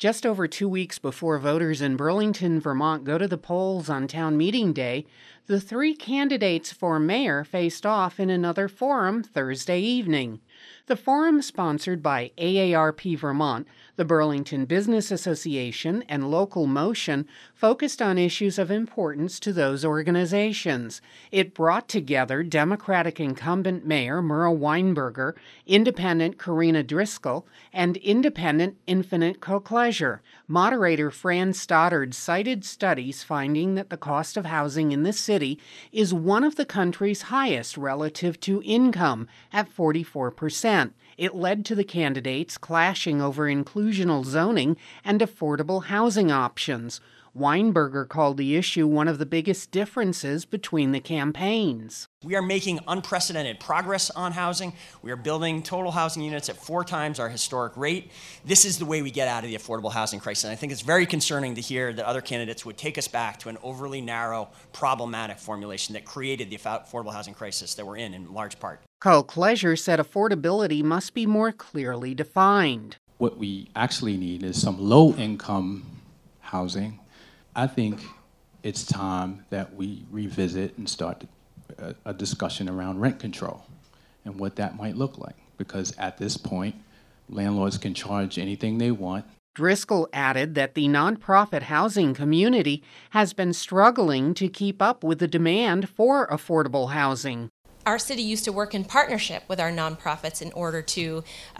Just over 2 weeks before voters in Burlington, Vermont go to the polls on town meeting day, the three candidates for mayor faced off in another forum Thursday evening. The forum, sponsored by AARP Vermont, the Burlington Business Association, and Local Motion, focused on issues of importance to those organizations. It brought together Democratic incumbent Mayor Merle Weinberger, Independent Karina Driscoll, and Independent Infinite Cocleasure. Moderator Fran Stoddard cited studies finding that the cost of housing in the city is one of the country's highest relative to income, at 44%. It led to the candidates clashing over inclusional zoning and affordable housing options. Weinberger called the issue one of the biggest differences between the campaigns. We are making unprecedented progress on housing. We are building total housing units at 4 times our historic rate. This is the way we get out of the affordable housing crisis. And I think it's very concerning to hear that other candidates would take us back to an overly narrow, problematic formulation that created the affordable housing crisis that we're in large part. Cocleasure said affordability must be more clearly defined. What we actually need is some low-income housing. I think it's time that we revisit and start a discussion around rent control and what that might look like, because at this point, landlords can charge anything they want. Driscoll added that the nonprofit housing community has been struggling to keep up with the demand for affordable housing. Our city used to work in partnership with our nonprofits in order to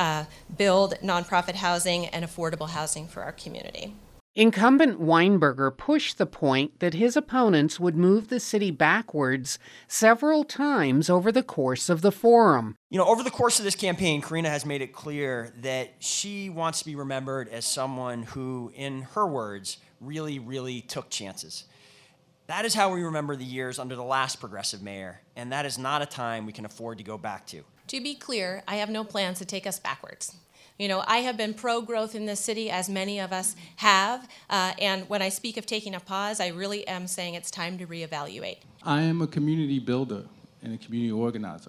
build nonprofit housing and affordable housing for our community. Incumbent Weinberger pushed the point that his opponents would move the city backwards several times over the course of the forum. Over the course of this campaign, Karina has made it clear that she wants to be remembered as someone who, in her words, really, really took chances. That is how we remember the years under the last progressive mayor, and that is not a time we can afford to go back to. To be clear, I have no plans to take us backwards. I have been pro-growth in this city, as many of us have, and when I speak of taking a pause, I really am saying it's time to reevaluate. I am a community builder and a community organizer,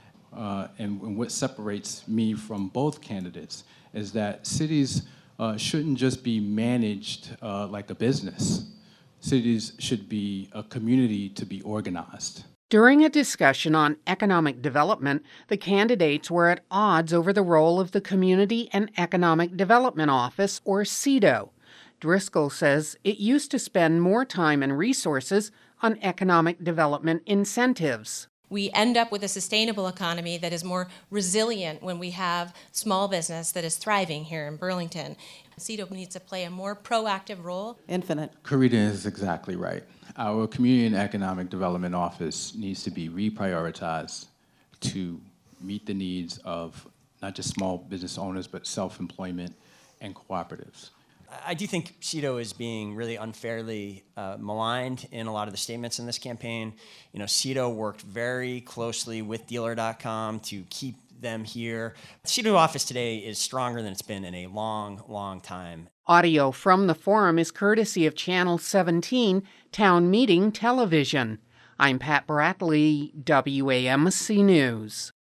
and what separates me from both candidates is that cities shouldn't just be managed like a business. Cities should be a community to be organized. During a discussion on economic development, the candidates were at odds over the role of the Community and Economic Development Office, or CEDO. Driscoll says it used to spend more time and resources on economic development incentives. We end up with a sustainable economy that is more resilient when we have small business that is thriving here in Burlington. CEDO needs to play a more proactive role. Infinite. Karina is exactly right. Our Community and Economic Development Office needs to be reprioritized to meet the needs of not just small business owners, but self-employment and cooperatives. I do think CEDO is being really unfairly maligned in a lot of the statements in this campaign. CEDO worked very closely with Dealer.com to keep them here. The CEDO office today is stronger than it's been in a long, long time. Audio from the forum is courtesy of Channel 17 Town Meeting Television. I'm Pat Bradley, WAMC News.